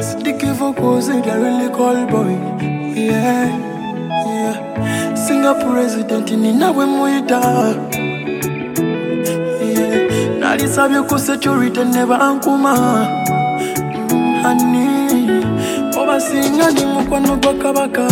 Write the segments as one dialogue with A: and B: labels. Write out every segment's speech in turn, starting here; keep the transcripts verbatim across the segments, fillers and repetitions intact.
A: Sticky vocals, they really call boy. Yeah, yeah. Singapore president in Nawe Muida. Yeah. Nali sabyo ku security never ankuma. Honey, oba singa ni mukwano gwa kabaka.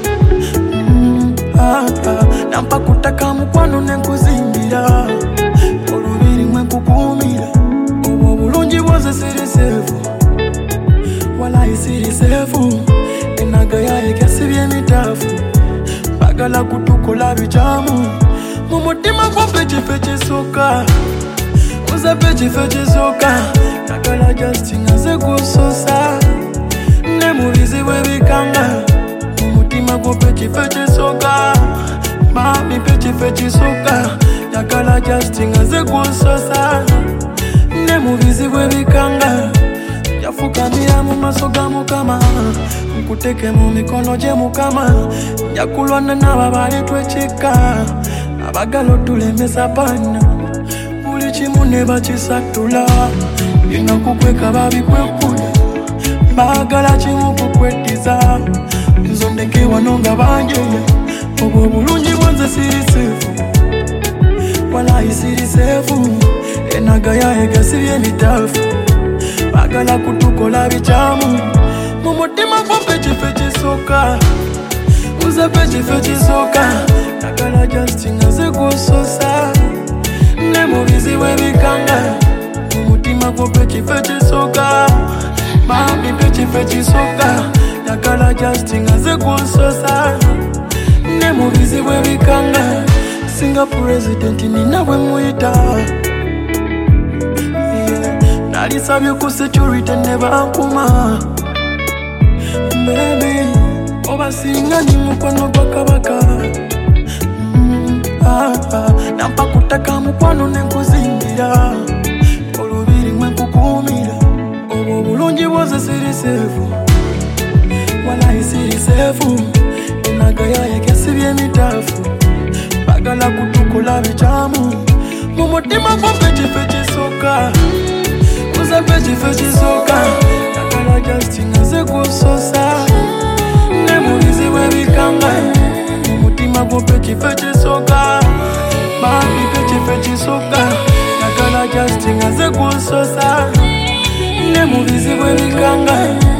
A: Ah, ah. Nampa kutaka mukwano nenkuzimbira. Olubiri mwe kukumira. Obo bulungi bwose siri sefu. Wala isiri sefu. Enagaya ekesibye mitafu. Bagala kutukola bijamu. Mumutima kwa pechi pechi soka. Uza pechi pechi soka. Takala justing aze kusosa. Nemubizi webikanga. Mumutima kwa pechi pechi soka. Mami pechi pechi soka. Takala justing aze kusosa. Nemubizi webikanga. Yafukamira mu maso ga Mukama. Nkuteke mu mikono gye Mukama. Njakulwana n'ababali twekika. Abagala otulemesa bana. Buli kimu ne bakisatula. Bino kukweka babikwekula. Baagala kimu kukweddiza. Nzondeke wano nga banjeya. Obwo bulungi bwanze siri sefu. Walayi siri sefu. Enagaya egasibye mitafu. Bagala kutukola bijamu. Mumutima kwa pechi pechi soka. Uza pechi pechi soka. Takala justing aze kusosa. Nemubizi webikanga. Mumutima kwa pechi pechi soka. Mami pechi pechi soka. Takala justing aze kusosa. Nemubizi webikanga. Singapore president ni Nawe Muida. Nali sabyo ku security never ankuma. Baby, oba singa ni mukwano gwa kabaka. Mm, ah, ah. Nampa kutaka mukwano nenkuzimbira. Olubiri mwe kukumira. Obo bulungi bwose siri sefu. Walayi siri sefu. Enagaya ekesibye mitafu. Bagala kutukola bijamu. Mumutima kwa pechi pechi soka. Uza pechi pechi soka. Takala justing aze kusosa. Nemubizi webikanga. Mumutima kwa pechi pechi soka. Mami pechi pechi soka. Takala justing aze kusosa. Nemubizi webikanga.